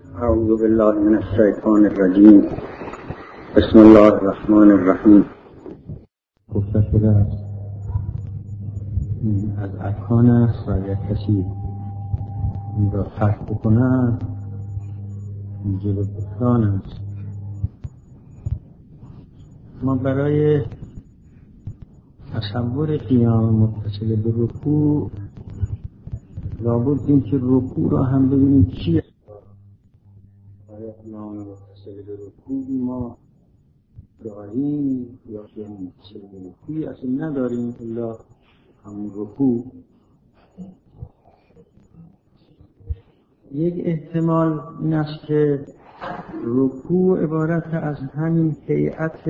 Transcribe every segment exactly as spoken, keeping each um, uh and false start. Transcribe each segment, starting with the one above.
اعوذ بالله من الشیطان الرجیم. بسم الله الرحمن الرحیم. گفته شده است از ارکان است و اگر کسی این را ترک بکند موجب بطلان است. ما برای تصور قیام متصل به رکوع لابد این که رکوع را هم ببینیم چیه. برای قیام متصل به رکوع ما داریم یا که متصل به رکوعی اصلا نداریم الا همون رکوع. یک احتمال این است که رکوع عبارت از همین هیئت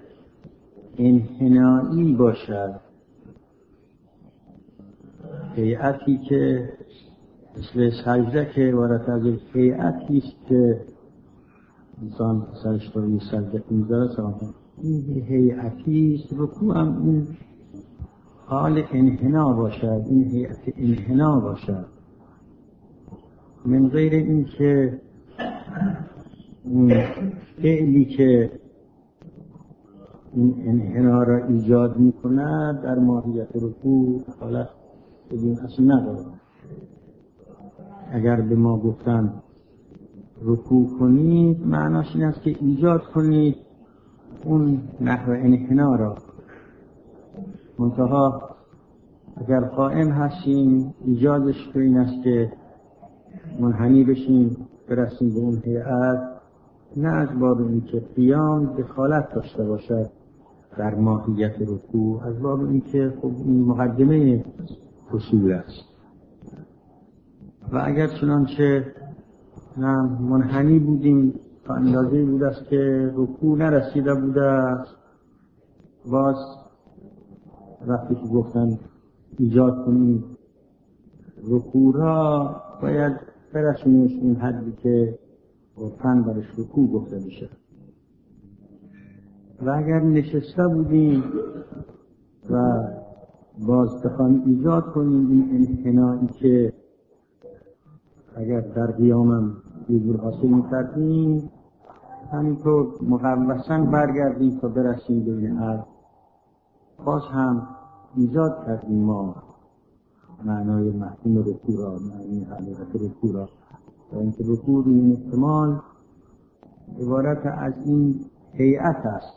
انحنایی باشد، هیئتی که مثل سجده که عبارت از هیئتی است که انسان سرش روی سجده می‌ذاره. این هیئتی است. رکوع هم این حال انحنا باشد، این هیئت انحنا باشد، من غیر این که اون فعلی که این انحنا را ایجاد می‌کند در ماهیت رکوع حالت بدین اصلا نداره. اگر به ما گفتن رکوع کنید معناش این است که ایجاد کنید اون نحو انحنا را. منتها اگر قائم هستیم ایجادش تو این است که منحنی بشیم برسیم به اون هیئت، نه از باب این که قیام دخالت داشته باشد در ماهیت رکوع، از باب این که خب این مقدمه اصول است. و اگر چنانچه منحنی بودیم تا اندازه‌ای بود است که رکوع نرسیده بوده است، باز وقتی که گفتن ایجاد کنیم رکوع را باید برسونیمش این حدی که عرفاً برش رکوع گفته میشه. و اگر نشسته بودیم و باز بخوایم ایجاد کنیم این انحنایی که اگر در قیامم حضور حاصل می‌کردیم، همینطور مقوساً برگردیم تا برسیم به این حد، باز هم ایجاد کردیم ما معنای مفهوم رکوع را، معنی حقیقت رکوع را. و اینکه رکوع این احتمال عبارت از این هیئت است.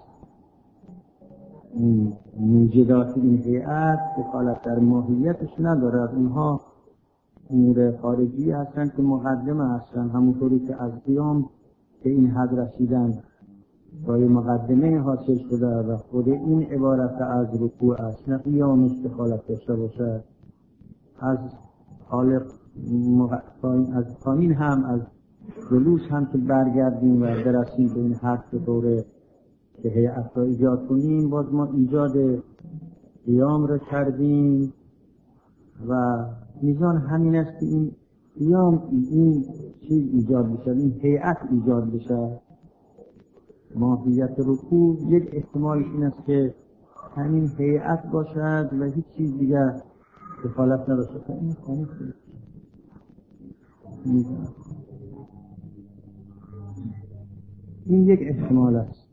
این موجودات این هیئت دخالت در ماهیتش ندارد. اونها امور خارجی هستند که مقدمه هستند، همونطوری که از قیام به این حد رسیدن برای مقدمه حاصل شده و خود این عبارت از رکوع است، نه قیامش دخالت داشته باشد. از حال مغ... از پایین هم از جلوس هم که برگردیم و برسیم به این حد به طوره که هیئت را ایجاد کنیم، باز ما ایجاد قیام را کردیم و میزان همین است که این قیام این چیز ایجاد بشه، این هیئت ایجاد بشه. ماهیت رکوع یک احتمال این است که همین هیئت باشد و هیچ چیز دیگر دخالت نداشته. این خانه این یک احتمال است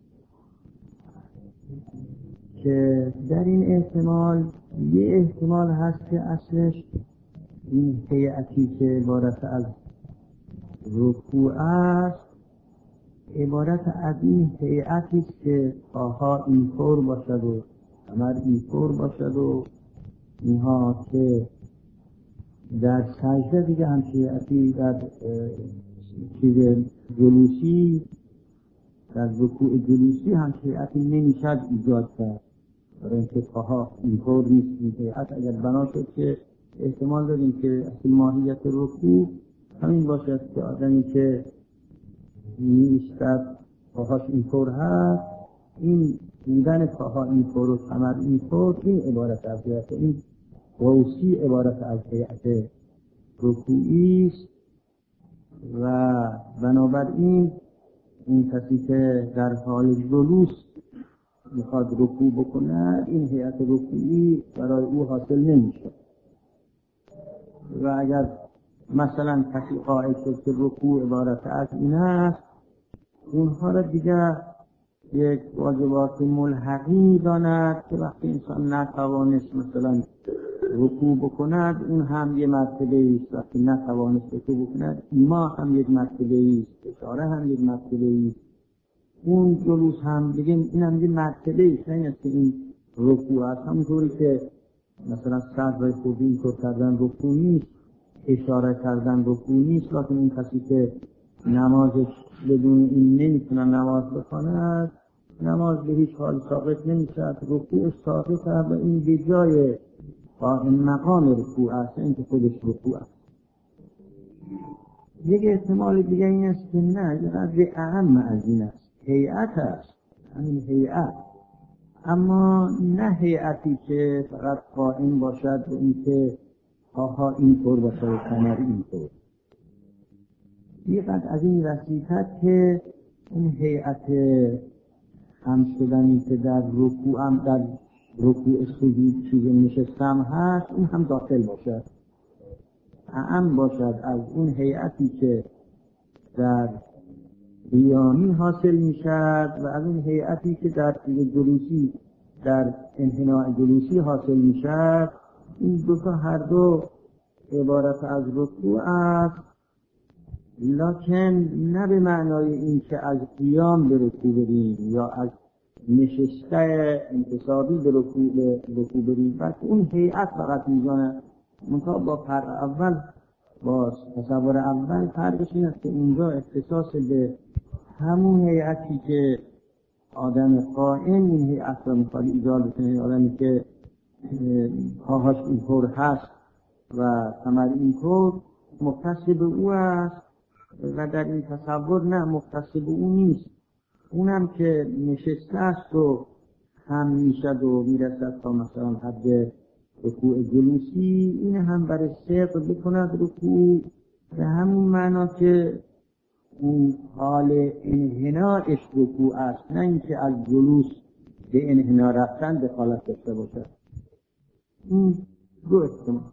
که در این احتمال یه احتمال هست که اصلش این هیئتی که عبارت از رکوع است عبارت از این هیئتی است که پاها اینطور باشد و کمر اینطور باشد و اینها، که در سجده دیگه هم هیئتی در چیز جلوسی در رکوع جلوسی هم هیئتی نمیشد ایجاد کرد، برای اینکه پاها اینطور نیست. این هیئت اگر بنا شد که احتمال داریم که اصل ماهیت رکوع همین باشد که آدمی که نیستد پاهاش اینطور هست، این بودن پاها اینطور و کمر اینطور، این عبارت از هیئت، این قوسی عبارت از هیئت رکوعی است. و بنابراین این کسی که در حال جلوس میخواد رکوع بکنه این هیئت رکوعی برای او حاصل نمیشه. و اگر مثلا کسی قائل شد که رکوع عبارت از این است، اونها را دیگر یک واجبات ملحقی داند که وقتی انسان نتوانست مثلا رکوع بکند اون هم یک مرتبه است، وقتی نتوانست رکوع بکند ایما هم یک مرتبه است، اشاره هم یک مرتبه است، اون جلوس هم بگیم این هم یک مرتبه است، این است که این رکوع است. همونطوری که مثلا صدر خودی اینطور کردن رکوع نیست، اشاره کردن رکوع نیست، لکن این کسی که نمازش بدون این نمیتونه نماز بخواند، نماز به هیچ حال ثابت نمیشد، رکوع ثابت و این به جای قائم مقام رکوع است، این که خودش رکوع است. یک احتمال دیگه این است که نه، یه قدر اهم از این است، هیئت است، همین هیئت، اما نه هیئتی که فقط قائم باشد و این که آها اینطور باشه و کمر اینطور، یه قدر از این رسیدت که این هیئت هم شدنی که در رکوع هم در رکوع سجود چیز نشستم هست این هم داخل باشد، اهم باشد از اون هیئتی که در قیامی حاصل می شد و از اون هیئتی که در جلوسی در انحناء جلوسی حاصل می شد. این دو تا هر دو عبارت از رکوع است، لکن نه به معنای این که از قیام به رکوع بریم یا از نشسته انتصابی به رکوع به رکوع بریم، بلکه اون هیئت فقط میزانه. منتها با فرق اول، با تصور اول فرقش این است که اونجا اختصاص به همون هیئتی که آدم قائم این هیئت را میخواد ایجاد بکنه، آدمی که پاهاش اینطور هست و کمر اینطور مختص به او است و در این تصور نه مختص به او نیست، اونم که نشسته است و هم میشد و میرسد تا مثلا حد رکوع جلوسی، این هم برای سقط بکند رکوع به همون معنا که اون حال انحناءش رکوع است، نه اینکه از جلوس به انحناء رفتن دخالت داشته باشد. این دو احتمال.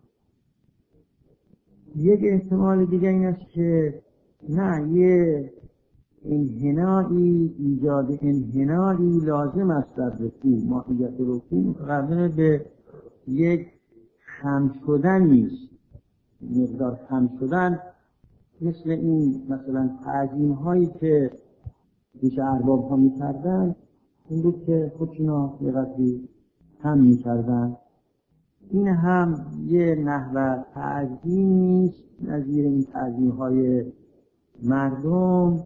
یک احتمال دیگه این است که نه، یه انحنایی ایجاد انحنایی لازم است در رکوع، ماهیت رکوع متقابل به یک خم شدنی است، مقدار خم شدن، مثل این مثلا تعظیم هایی که پیش ارباب ها می کردن، این بود که خودشونا یه قدری خم می کردن، این هم یه نحو تعظیمی است نظیر این تعظیم های مردم،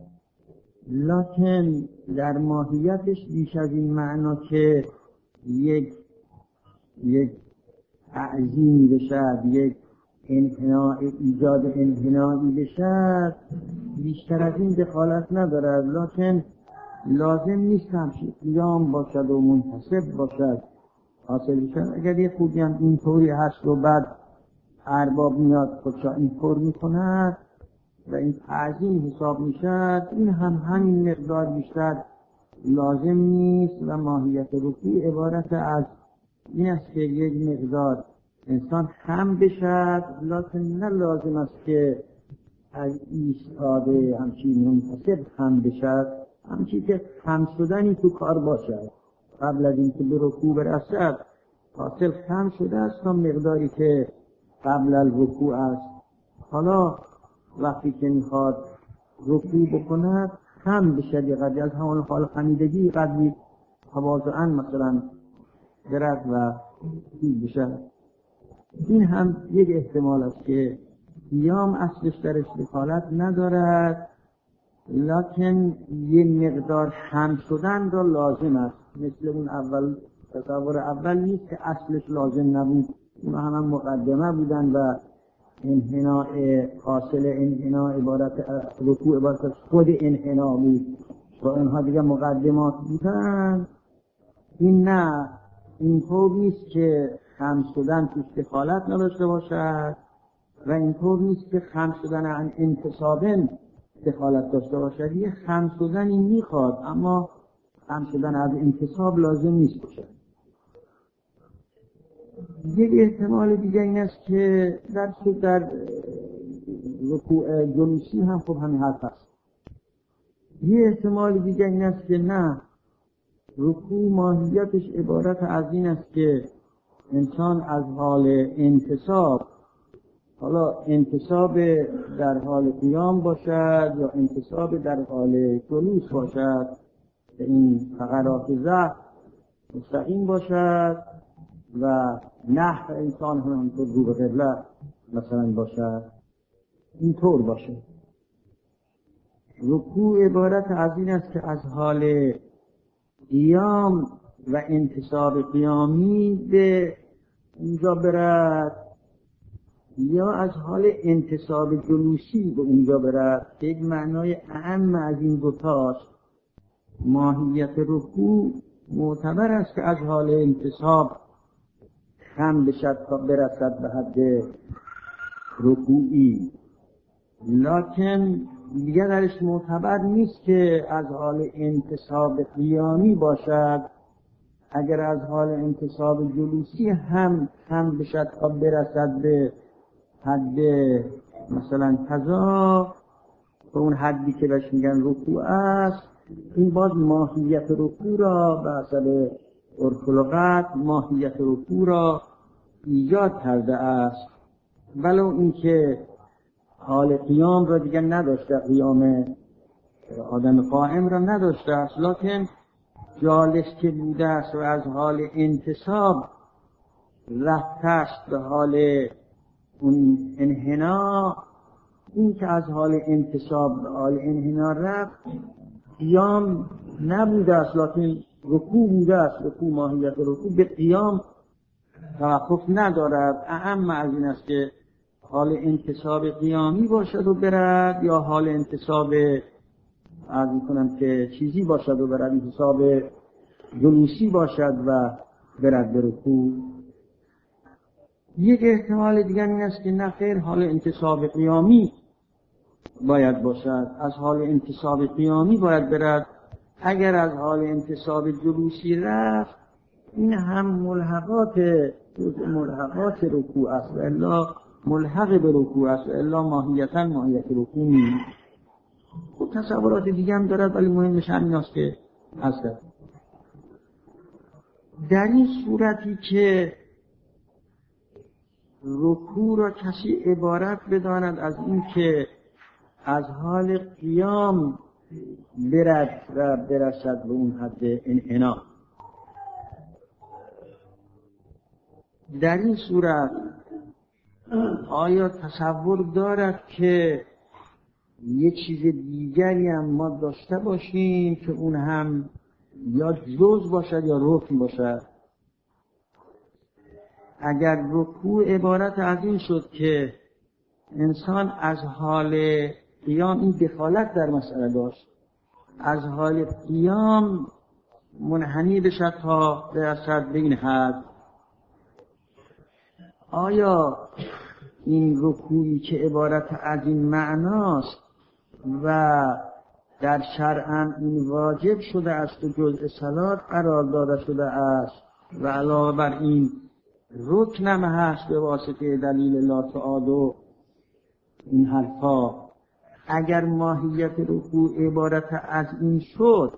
لکن در ماهیتش بیش از این معنا که یک یک تعظیمی بشد، یک انحناء ایجاد انحنایی بشد، بیشتر از این دخالت ندارد، لکن لازم نیست همچین قیام باشد و منتصب باشد حاصل بشد. اگر یک خوبی هم اینطوری هست و بعد ارباب میاد خودشا اینطور میکند و این تعظیم حساب میشد، این هم همین مقدار بیشتر لازم نیست و ماهیت رکوع عبارت از این است که یک مقدار انسان خم بشد، لکن نه لازم است که از ایستاده همچین منتصب خم بشد، همچین که خم شدنی تو کار باشد، قبل از اینکه به رکوع برسد حاصل خم شده است تا مقداری که قبل الرکوع است. حالا وقتی که میخواد رکوع بکند خم بشد، یه قدری از همون حال خمیدگی قدری تواضعاً مثلا برد و چیز بشد. این هم یک احتمال است که قیام اصلش درش دخالت ندارد، لکن یک مقدار خم شدن را لازم است، مثل اون اول تصور اول نیست که اصلش لازم نبود، اون هم, هم مقدمه بودن و انحناء حاصل انحناء عبارت رکوع عبارت از خود انحناء بود و اونها دیگه مقدمات بودن. این نه، اینطور نیست که خم شدن توش دخالت نداشته باشد و اینطور نیست که خم شدن عن انتصابن دخالت داشته باشد. یه خم شدنی میخواد اما خم شدن از انتصاب لازم نیست باشد. یک احتمال دیگه این است که در در رکوع جلوسی هم خب همین حرف هست. یه احتمال دیگه این است که نه، رکوع ماهیتش عبارت از این است که انسان از حال انتصاب، حالا انتصاب در حال قیام باشد یا انتصاب در حال جلوس باشد، که این فقرات ضعف مستقیم باشد و نحو انسان هم همینطور رو به قبله مثلا باشد، اینطور باشه. رکوع عبارت از این است که از حال قیام و انتصاب قیامی به اونجا برد یا از حال انتصاب جلوسی به اونجا برد، که یک معنای اهم از این دوتاست. ماهیت رکوع معتبر است که از حال انتصاب خم بشد تا برسد به حد رکوعی، لکن دیگر درش معتبر نیست که از حال انتصاب قیامی باشد. اگر از حال انتصاب جلوسی هم خم بشد تا برسد به حد مثلا قضا، به اون حدی که بهش میگن رکوع است، این باز ماهیت رکوع را به حسب عرف لغت ماهیت رکوع را ایجاد کرده است، ولو اینکه حال قیام را دیگر نداشته، قیام آدم قائم را نداشته است، لکن جالس که بوده است و از حال انتصاب رفته است به حال اون انحنا، این که از حال انتصاب به حال انحنا رفت قیام نبوده است، لکن رکوع بوده است. رکوع ماهیت رکوع به قیام توقف ندارد. اهم از این است که حال انتصاب قیامی باشد و برد یا حال انتصاب عرض می‌کنم که چیزی باشد و برد، انتصاب جلوسی باشد و برد به رکوع. یک احتمال دیگر این است که نه خیر، حال انتصاب قیامی باید باشد، از حال انتصاب قیامی باید برد. اگر از حال انتصاب جلوسی رفت، این هم ملحقات ملحقات رکوع است و الا ملحق به رکوع است و الا ماهیتا ماهیت رکوع نیست. خب تصورات دیگه هم دارد، ولی مهمش همین است که هست. در این صورتی که رکوع را کسی عبارت بداند از این که از حال قیام برد و برسد به اون حد انحنا، در این صورت آیا تصور دارد که یه چیز دیگری هم ما داشته باشیم که اون هم یا جز باشد یا رکن باشد؟ اگر رکوع عبارت از این شد که انسان از حال قیام این دخالت در مسئله داشت، از حال قیام منحنی بشد تا برسد به این حد، آیا این رکوعی که عبارت از این معناست و در شرع این واجب شده است و جزء صلات قرار داده شده است و علاوه بر این رکنم هست به واسطه دلیل لا تعاد و این حرفا، اگر ماهیت رکوع عبارت از این شد،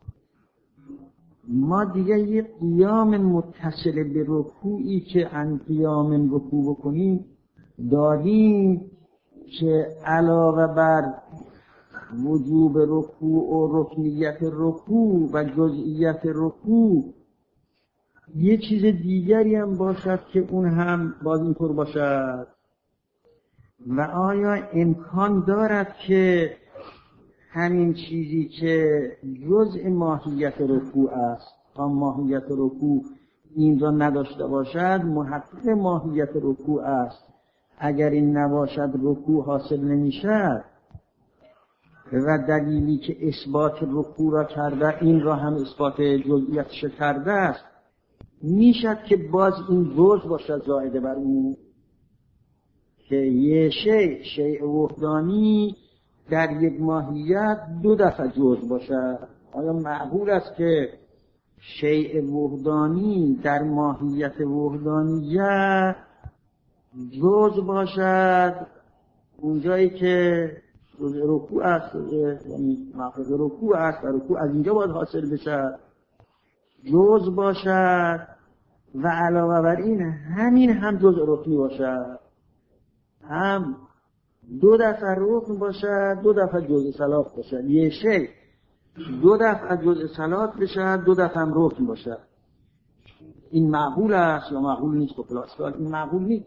ما دیگه یه قیام متصل به رکوعی که ان قیام رکوع بکنیم داریم که علاوه بر وجوب رکوع و رکنیت رکوع و جزئیت رکوع یه چیز دیگری هم باشد که اون هم باز اینطور باشد. و آیا امکان دارد که همین چیزی که جزء ماهیت رکوع است تا ماهیت رکوع این را نداشته باشد محقق ماهیت رکوع است؟ اگر این نباشد رکوع حاصل نمیشد و دلیلی که اثبات رکوع را کرده این را هم اثبات جزئیتش کرده است، میشد که باز این جز باشد زائده بر اون، که یه شیء شیء وحدانی در یک ماهیت دو دفعه جز باشد. آیا معقول است که شیء وحدانی در ماهیت وحدانیت جز باشد اونجایی که رکوع است، یعنی محقق رکوع است و رکوع از اینجا باید حاصل بشه، جز باشد و علاوه بر این همین هم جز رکنی باشد، هم دو دفعه رکن باشد، دو دفعه جز صلات باشد. یه شی دو دفعه جز صلات باشد، دو دفعه هم رکن باشد. این معقول است یا معقول نیست؟ کلاسیکال این معقول نیست.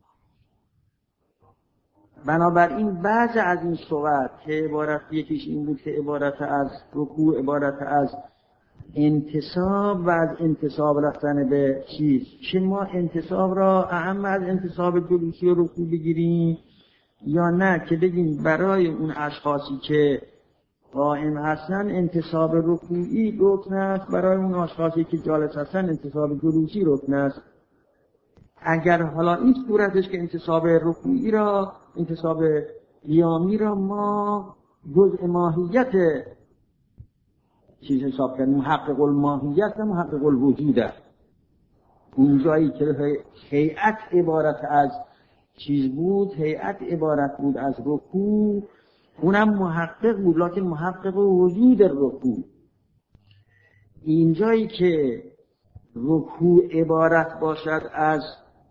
بنابراین بعض از این صورت که عبارت یکیش این بود که عبارت از رکوع عبارت از انتصاب و از انتصاب رفتن به چیز، چه ما انتصاب را اهم از انتصاب جلوسی و رکوع بگیریم یا نه که بگیم برای اون اشخاصی که قائم هستن انتصاب رکوعی رکن است، برای اون اشخاصی که جالس هستن انتصاب جلوسی رکن است. اگر حالا این صورتش که انتصاب رکوعی را انتصاب قیامی را ما جزء ماهیت چیز حساب کردیم، محقق الماهیت و محقق الوجود است. اون جایی که هیئت عبارت از چیز بود، هیئت عبارت بود از رکوع، اونم محقق بود لکن محقق وجود رکوع. این جایی که رکوع عبارت باشد از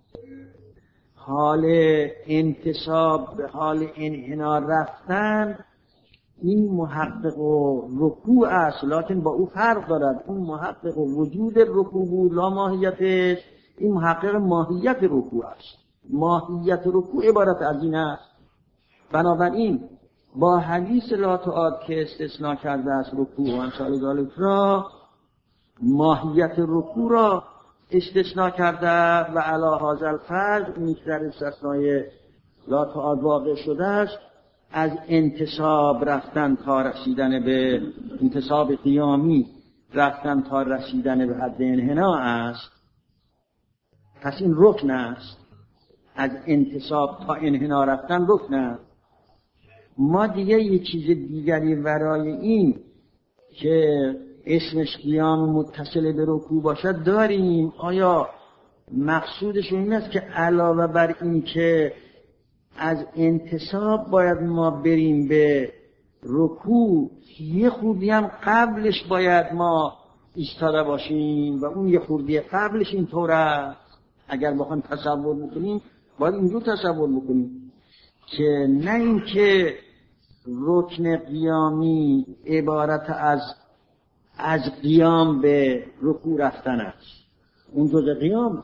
حال انتصاب به حال انحنار رفتن، این محقق و رکوع است، لکن با او فرق دارد. اون محقق و وجود رکوع بود لا ماهیتش، این محقق ماهیت رکوع است. ماهیت رکوع عبارت از این است. بنابراین با حدیث لا تعاد که استثناء کرده است رکوع و امثال ذالک را، ماهیت رکوع را استثناء کرده و علی هذا الفرض این که در استثنای لا تعاد واقع شده است از انتصاب رفتن تا رسیدن به انتصاب قیامی رفتن تا رسیدن به حد انحناء است. پس این رکن است، از انتصاب تا انحناء رفتن رکن است. ما دیگه یک چیز دیگری ورای این که اسمش قیام متصل به رکوع باشد داریم. آیا مقصودش این است که علاوه بر این که از انتصاب باید ما بریم به رکوع، یه خوردی هم قبلش باید ما ایستاده باشیم و اون یه خوردی قبلش اینطور است؟ اگر بخوایم تصور بکنیم باید اینجور تصور بکنیم که نه این که رکن قیامی عبارت از از قیام به رکوع رفتن است، اون جزء قیام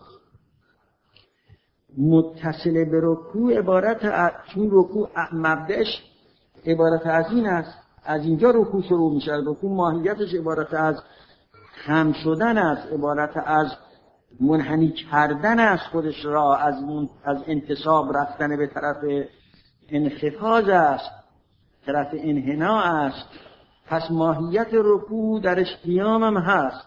متصل به رکوع عبارت از چون رکوع مبدأش عبارت از این است، از اینجا رکوع شروع میشه. رکوع ماهیتش عبارت از خم شدن است، عبارت از منحنی کردن است خودش را، از از انتصاب رفتن به طرف انخفاض است، طرف انحناء است. پس ماهیت رکوع درش قیام هم هست.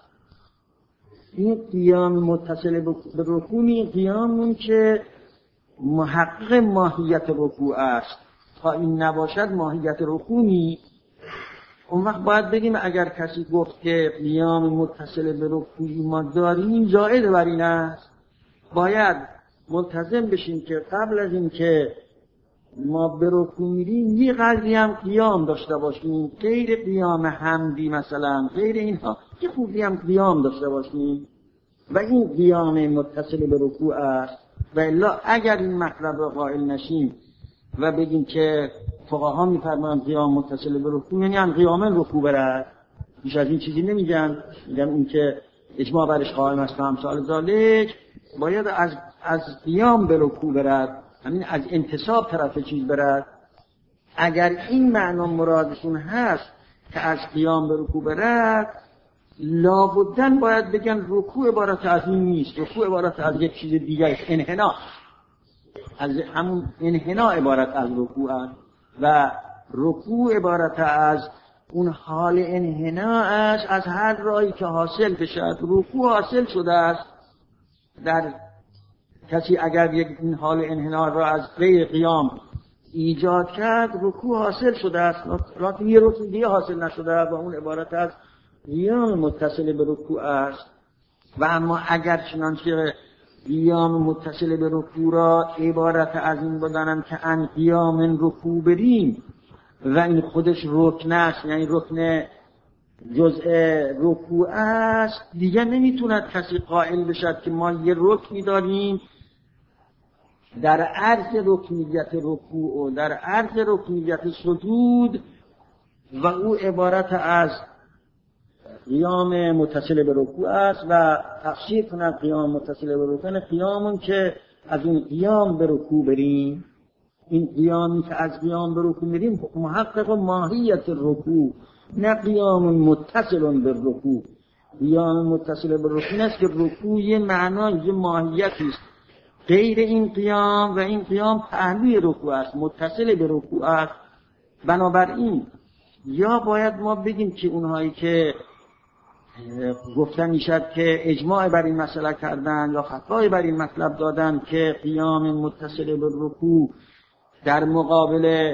این قیام متصل به رکوع این قیام اون که محقق ماهیت رکوع است. تا این نباشد ماهیت رکوع نیست. اون وقت باید بگیم اگر کسی گفت که قیام متصل به رکوع ما داریم زائد بر این است، باید ملتزم بشیم که قبل از این که ما به رکوع میریم یه قدری هم قیام داشته باشیم، غیر قیام حمدی مثلا، غیر اینها یه خوبی هم قیام داشته باشیم و این قیام متصل به رکوع است. و الا اگر این مطلب را قائل نشیم و بگیم که فقها میفرمایند قیام متصل به رکوع یعنی هم قیام رکوع برد، بیش از این چیزی نمیگن. میگن اون که اجماع برش قائم است و امثال ذالک باید از از قیام به رکوع برد، همین از انتصاب طرف چیز برد. اگر این معنا مرادشون هست که از قیام به رکوع برد، لابدن باید بگن رکوع عبارت از این نیست، رکوع عبارت از یک چیز دیگه است، انحناء، از همون انحناء عبارت از رکوع است و رکوع عبارت از اون حال انحناء است. از هر راهی که حاصل بشد رکوع حاصل شده است. در کسی اگر یک این حال انحناء را از غیر قیام ایجاد کرد رکوع حاصل شده است، لیکن یه رکوع دیگه حاصل نشده و اون عبارت از قیام متصل به رکوع است. و اما اگر چنانچه قیام متصل به رکوع را عبارت از این بدانم که ان قیام رکوع بریم و این خودش رکن است، یعنی رکن جزء رکوع است، دیگه نمیتوند کسی قائل بشد که ما یه رکنی داریم در عرض رکنیت رکوع و در عرض رکنیت سجود و او عبارت از قیام متصل به رکوع است و تفسیر کنند قیام متصل به رکوع قیامون که از این قیام به رکوع بریم، این قیامی که از قیام به رکوع بریم محقق ماهیت رکوع، نه قیام متصل به رکوع. قیام متصل به رکوع است که رکوع یه معنای یه ماهیتی است، غیر این قیام و این قیام پهلوی رکوع است، متصل به رکوع است. بنابراین یا باید ما بگیم که اونهایی که گفتن میشد که اجماع بر این مسئله کردن یا فتوای بر این مطلب دادن که قیام متصل به رکوع در مقابل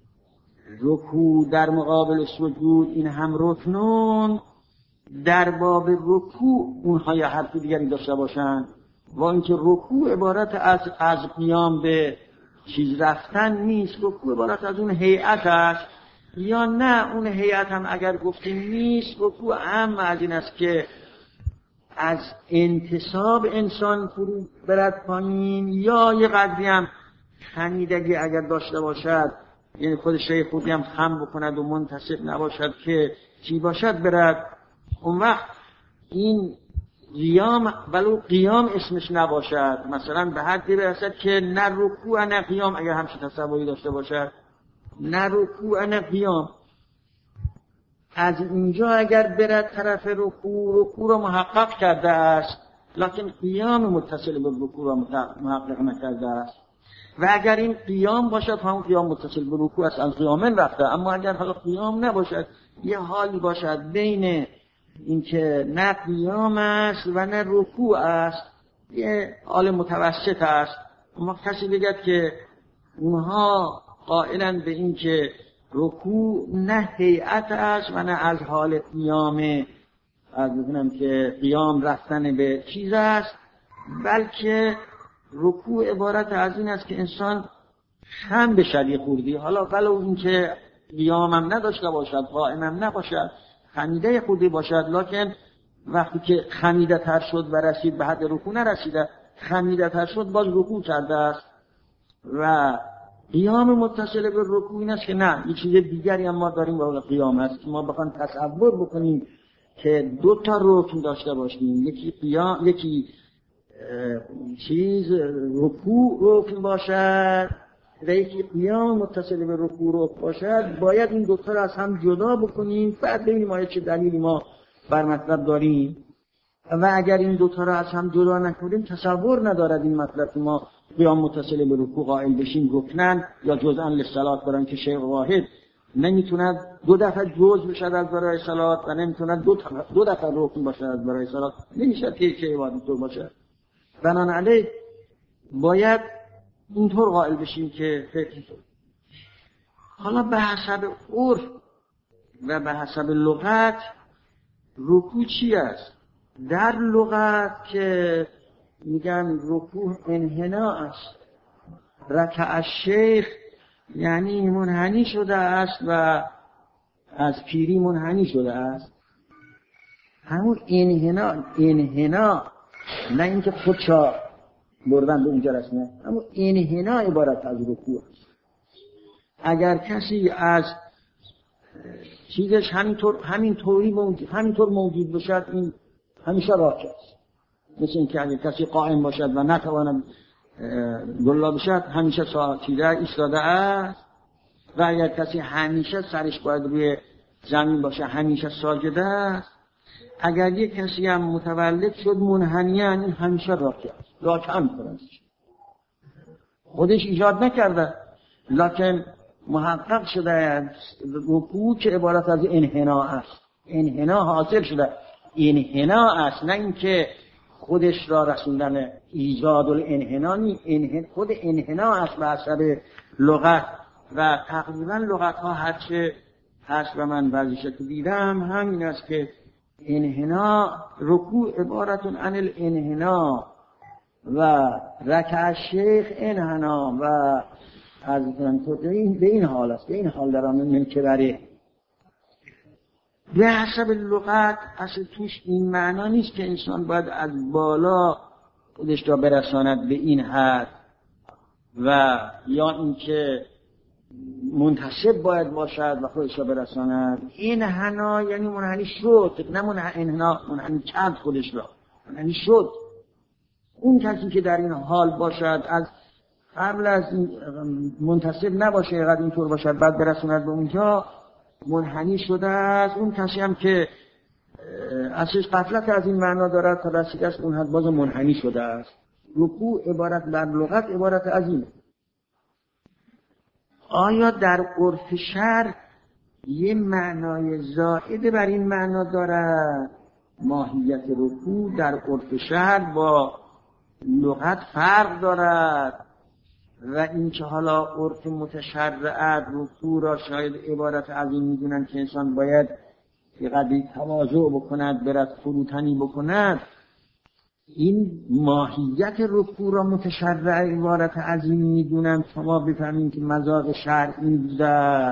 رکوع در مقابل سجود این هم رکنون، در باب رکوع اونها یا حرف دیگری داشته باشند و اینکه رکوع عبارت از از قیام به چیز رفتن نیست، رکوع عبارت از اون هیئت است، یا نه اون هیئت هم اگر گفتیم نیست، رکوع هم از این است که از انتصاب انسان فرو برد پایین، یا یه قدری هم خمیدگی اگر داشته باشد، یعنی خودش یه خودی هم خم بکند و منتصب نباشد که چی باشد برد، اون وقت این قیام ولو قیام اسمش نباشد، مثلا به حدی برسد که نه رکوع نه قیام اگر همچین تصوری داشته باشد، نه رکوع نه قیام، از اینجا اگر برد طرف رکوع، رکوع را محقق کرده است لکن قیام متصل به رکوع را محقق نکرده است. و اگر این قیام باشد همون قیام متصل به رکوع است، از قیامن رفته. اما اگر حالا قیام نباشد، یه حالی باشد بین اینکه نه قیام است و نه رکوع است، یه حال متوسط است، اما کسی بگد که اونها قائلن به این که رکوع نه هیئت است و نه از حال قیام، از بگم که قیام رفتن به چیز است، بلکه رکوع عبارت از این است که انسان خم به شدی خوردی، حالا ولو این که قیام هم نداشته باشد، قائم هم نباشد، خمیده خوردی باشد، لکن وقتی که خمیده تر شد و رسید به حد رکوع نرسیده، خمیده تر شد باز رکوع کرده است. و قیام متصل به رکوع این است که نه، یه چیز دیگری هم ما داریم با قیام است که ما بخوایم تصور بکنیم که دو تا رکن داشته باشیم، یکی قیام، یکی چیز رکوع رکن باشد و یکی قیام متصل به رکوع رکن باشد، باید این دو تا را از هم جدا بکنیم، بعد ببینیم آیا چه دلیلی ما بر مطلب داریم. و اگر این دو تا را از هم جدا نکنیم تصور ندارد این مطلب که ما قیام متصل به رکوع قائل بشیم رکنن یا جزءا للصلات، برای اینکه شیء واحد نمیتوند دو دفعه جزء بشد از برای صلات و نمیتوند دو دفعه دو دفعه رکن باشد از برای صلات، نمیشه که شیء واحد طور باشه. بنابراین باید اینطور قائل بشیم که فکر حالا به حسب عرف و به حسب لغت رکوع چی است؟ در لغت که میگن رکوع انحنا است، رکع الشیخ یعنی منحنی شده است و از پیری منحنی شده است. همون انحنا انحنا نه اینکه خودشا بردن به اونجا رسمه، همون انحنا عبارت از رکوع است. اگر کسی از چیزش همینطور همینطوری موجود همینطور موجود باشد، این همیشه راکع است. مثل اینکه اگر کسی قائم باشد و نتواند گلا باشد، همیشه ساعتیده ایستاده است. و اگر کسی همیشه سرش باید روی زمین باشه، همیشه ساجده است. اگر یک کسی هم متولد شد منحنیاً، این همیشه راکع است، راکع می‌کنه، خودش ایجاد نکرده لکن محقق شده است. رکوع که عبارت از انحنا است، انحنا حاصل شده، انحنا است، نه اینکه خودش را رسوندن ایجاد الانحنا نی، انحنا خود انحنا است به حسب لغت. و تقریبا لغت ها هرچه هست و من بعضیش که دیدم همین است که انحنا رکوع عبارتون عن الانحنا و رکع شیخ انحنا و از به این حال است، به این حال دارم من که بره به حسب لغت اصل توش این معنا نیست که انسان باید از بالا خودش را برساند به این حد و یا اینکه منتسب باید باشد و خودش را برساند. این حنا یعنی منحنی شد، نه منحنی کرد خودش را، منحنی شد. اون کسی که در این حال باشد از قبل از منتسب نباشه، اینقدر اینطور باشد بعد برساند به اونجا، منحنی شده است. اون کسی هم که اصلش غفلت از این معنا دارد تا رسیده است، اون حد باز منحنی شده است. رکوع عبارت در لغت عبارت از این. آیا در عرف شرع یه معنای زائد بر این معنا دارد؟ ماهیت رکوع در عرف شرع با لغت فرق دارد و این که حالا عرف متشرعات رکوع را شاید عبارت از این میدونن که انسان باید یه قدری تواضع بکند، برد فروتنی بکند. این ماهیت رکوع را متشرع عبارت از این میدونن تا ما بفهمیم که مذاق شرع این بوده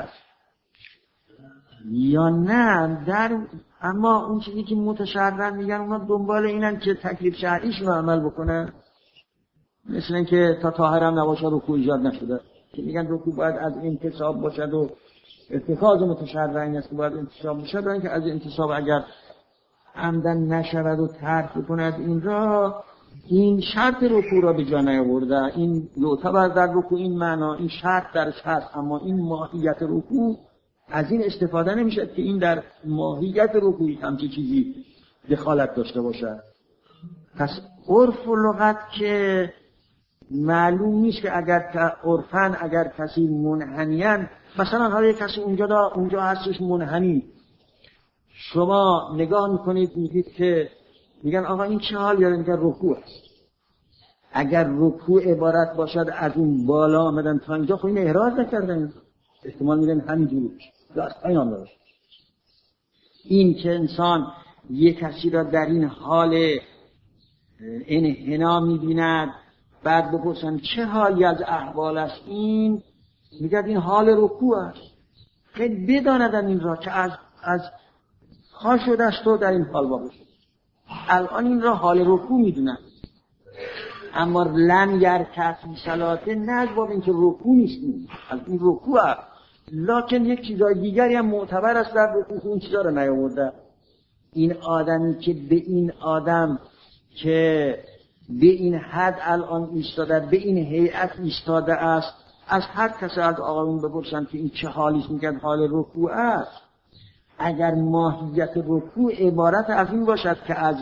یا نه. در اما اون چیزی که متشرع میگن اونا دنبال اینن که تکلیف شرعیش رو عمل بکنن، مثل این که تا طاهرم نباشه رکوع ایجاد نشده، که میگن رکوع باید از انتصاب باشد و اتخاذ متشرع این است که باید انتصاب باشد، برای اینکه از انتصاب اگر عمدن نشود و ترک بکند این را، این شرط رکوع را به جا نیاورده. این یعتبر در رکوع این معنا، این شرط درش هست، اما این ماهیت رکوع از این استفاده نمیشه که این در ماهیت رکوعی همچی چیزی دخالت داشته باشد. پس عرف و لغت که معلوم نیست که اگر عرفن اگر کسی منحنیان، مثلا حالا یک کسی اونجا دا اونجا هستش منحنی، شما نگاه میکنید میگید که میگن آقا این چه حال یاره، میگن رکوع است. اگر رکوع عبارت باشد از اون بالا آمدن تا اینجا، خب این احراز نکردن، احتمال میدن همینجوری بشه یا از پایین آمده باشه. این که انسان یک کسی را در این حال انحنا میبیند، بعد بپرسن چه حالی از احوال است این، میگن این حال رکوع است. خیلی بداندن این را که از از خواه شده است تو در این حال باشه. الان این را حال رکوع میدونن، اما لن یرکع فی صلاته نه از باب اینکه رکوع نیست، از این رکوع است، لکن یک چیزای دیگری هم معتبر است در رکوع، اون چیزا رو نیاورده. این آدمی که به این آدم که به این حد الان ایستاده، به این هیئت ایستاده است، از هر کسی از آقایون بپرسن که این چه حالیست، میگن حال رکوع است. اگر ماهیت رکوع عبارت از این باشد که از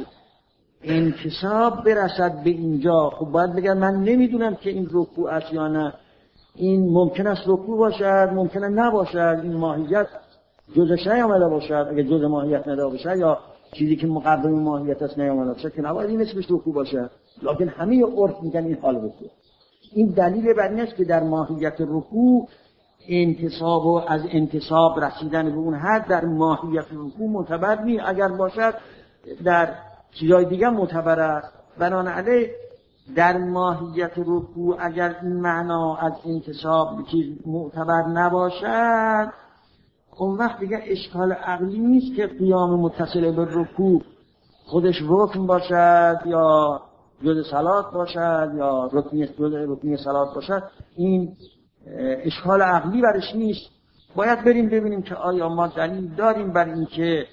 انتصاب برسد به اینجا، خب باید بگن من نمیدونم که این رکوع است یا نه. این ممکن است رکوع باشد، ممکنه نباشد، این ماهیت جزش نیامده باشد. اگر جز ماهیت نداشته باشد یا چیزی که مقدم ماهیت است نیامده باشد که نباید این اسمش رکوع باشد، لکن همه عرف میگن این حال رکوع. این دلیل بر این است که در ماهیت رکوع انتصاب و از انتصاب رسیدن به اون حد در ماهیت رکوع معتبر نیست. اگر باشد در چیزای دیگه معتبر است. بنابراین در ماهیت رکوع اگر این معنا از انتصاب چیز معتبر نباشد، اون وقت دیگه اشکال عقلی نیست که قیام متصل به رکوع خودش رکن باشد یا جز صلات باشد یا رکنی جز رکنی صلات باشد. این اشکال عقلی برش نیست. باید بریم ببینیم که آیا ما دلیل داریم بر این که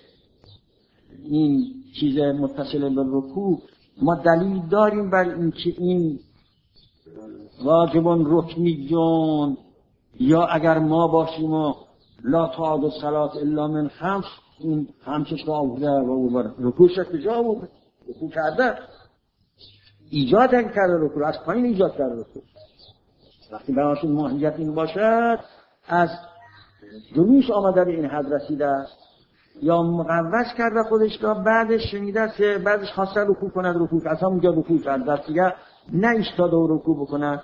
این چیز متصل به رکوع، ما دلیل داریم بر این که این واجبون رکنیون، یا اگر ما باشیم و لا تعاد الصلاة الا من خمس، این خمسش را آورده و اوبره رکوعش را کجا آورده؟ رکوع کرده، ایجاد کرده رکوع، از پایین ایجاد کرده رکوع. وقتی براشون ماهیت این باشد، از جلوش آمده به این حد رسیده است یا مقوض کرده خودش را، بعدش شنیده است که بعدش خواسته رکوع کند، رکوع از همونجا رکوع کرده است دیگه، نه ایستاده و رکوع بکند.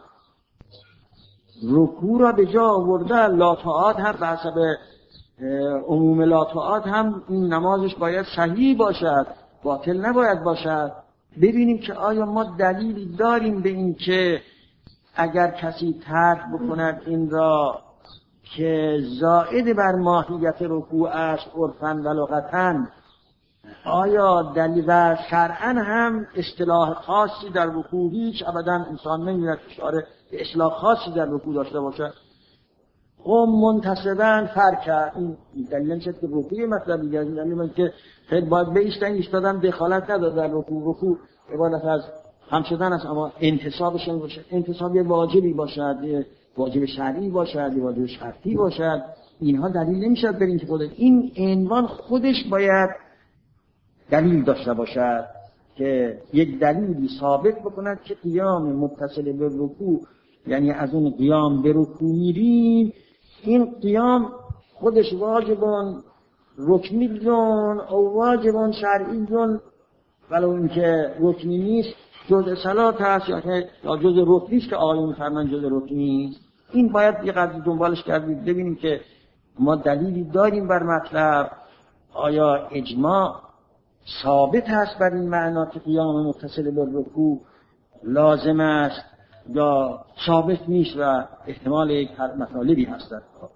رکوع را به جا آورده. لاطاعات هم به حسب عموم لاطاعات هم این نمازش باید صحیح باشد، باطل نباید باشد. ببینیم که آیا ما دلیلی داریم به این که اگر کسی ترک بکند این را که زائد بر ماهیت رکوع است عرفاً و لغتاً، آیا دلیل و شرعاً هم اصطلاح خاصی در رکوع هیچ ابداً انسان نمی‌بیند اشاره به اصطلاح خاصی در رکوع داشته باشد. قم منتصباً فرکع، این دلیل نمیشه که رکوع مطلب دیگه از دلیل که خیلی باید بایستن ایستادن دخالت نداره در رکوع. رکوع عبارت از هم شدن است، اما انتصابش باشه، انتصاب یه واجبی باشد، یه واجب شرعی باشد، یه واجب شرطی باشد. اینها دلیل نمیشه برین که خودش این عنوان خودش باید دلیل داشته باشد که یک دلیلی ثابت بکند که قیام متصل به رکوع، یعنی از اون قیام به رکوع میریم، این قیام خودش واجبان رکنیون او واجبان شرعیون، ولو اینکه رکنی نیست، جزء صلات هست یا جزء رکنی است که آقایون فرمان جزء رکنی است. این باید یه قدر دنبالش کردید ببینیم که ما دلیلی داریم بر مطلب، آیا اجماع ثابت هست بر این معنا که قیام متصل به رکوع لازم است یا ثابت نیست و احتمال یک مطالبی هست.